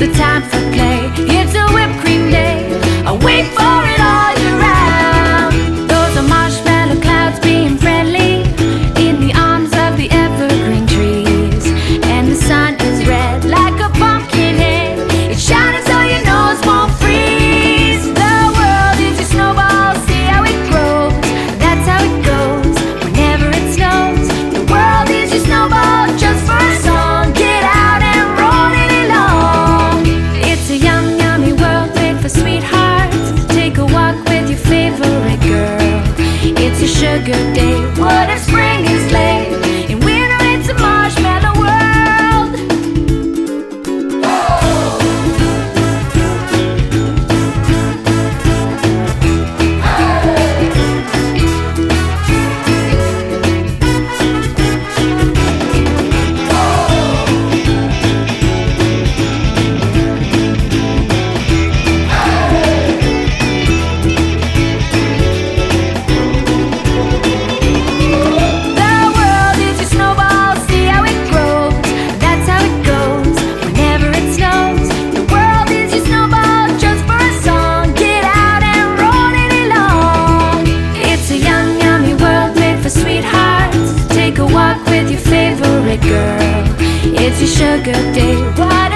the time for play. It's a whipped cream day. I wait for it all year round. Those are marshmallow clouds being friendly in the arms of the evergreen trees. And the sun is red like a pumpkin head. It's shining so your nose won't freeze. The world is a snowball, see how it grows. That's how it goes whenever it snows. The world is a snowball just for a song. Get out and roll it along. It's a yum yummy world made for sweethearts. Take a walk with your favorite girl. It's a sugar day. What if spring is late? In winter it's a marshmallow world. Sweethearts, take a walk with your favorite girl. It's your sugar day. What